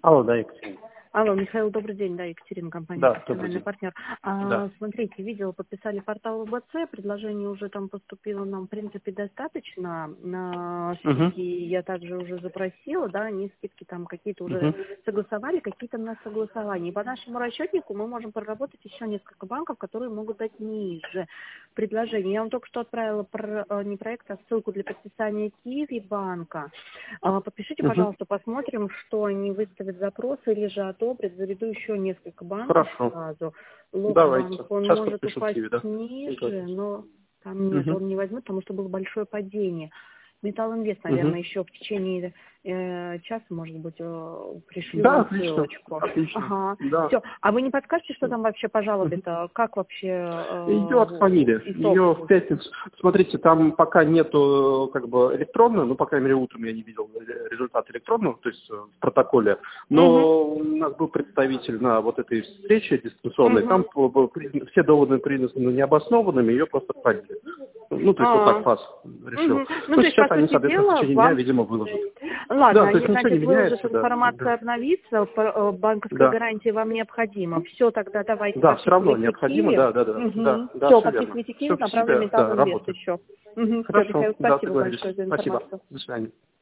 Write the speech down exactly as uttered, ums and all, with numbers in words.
Алло, да, Екатерина. Алло, Михаил, добрый день, да, Екатерина, компания Да, «Профессиональный партнер». А, Да. Смотрите, видела, подписали портал ВБЦ, предложение уже там поступило нам, в принципе, достаточно. На Угу. скидки я также уже запросила, да, они скидки там какие-то уже Угу. согласовали, какие-то на согласовании. По нашему расчетнику мы можем проработать еще несколько банков, которые могут дать ниже предложение. Я вам только что отправила про, не проект, а ссылку для подписания Киви банка. А, Подпишите, Угу. пожалуйста, посмотрим, что они выставят запрос или же одобрят. Заведу еще несколько банков Хорошо. сразу. Давайте. Локбанк, он Сейчас может подпишу упасть Киви, да? ниже, но там нет, Угу. он не возьмет, потому что было большое падение. Металл Инвест, Угу. наверное, еще в течение э, часа, может быть, э, пришлю Да, вам отлично. ссылочку. Отлично. Ага. Да. Все. А вы не подскажете, что Всё. там вообще по жалобе-то? Как вообще Ее отклонили. э, итог Ее в будет? пятницу. Смотрите, там пока нету как бы электронного, ну, по крайней мере, утром я не видел результат электронного, то есть э, в протоколе. Угу. Но у нас был представитель на вот этой встрече дистанционной, там Угу. по- по- при- все доводы признаны необоснованными, ее просто отклонили. Ну, то есть вот так А. ФАС решил. Мгм. Ну, Ну, то есть, сейчас по они, сути соответственно, в дела, течение дня, вам... видимо, выложат. Ладно, Да, то они, есть ничего не значит, выложат, меняется, да. информация Да. обновится, п- э, банковская Да. гарантия вам необходима. Все, тогда давайте Да, все равно подписывайте необходимо, Киви. да, да, да, да, Угу. да, Все, все верно. подписывайте Киви, Все, направлю да, Металл да, Инвест работает. еще. Угу. Все, Хорошо, Михаил, да, спасибо договорились. большое за Спасибо. информацию. До свидания.